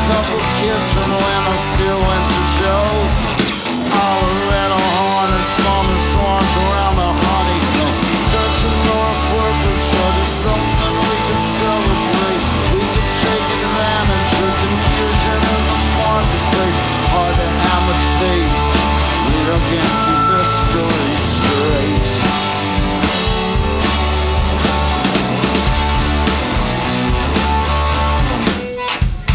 couple kissing when I still went to shows. All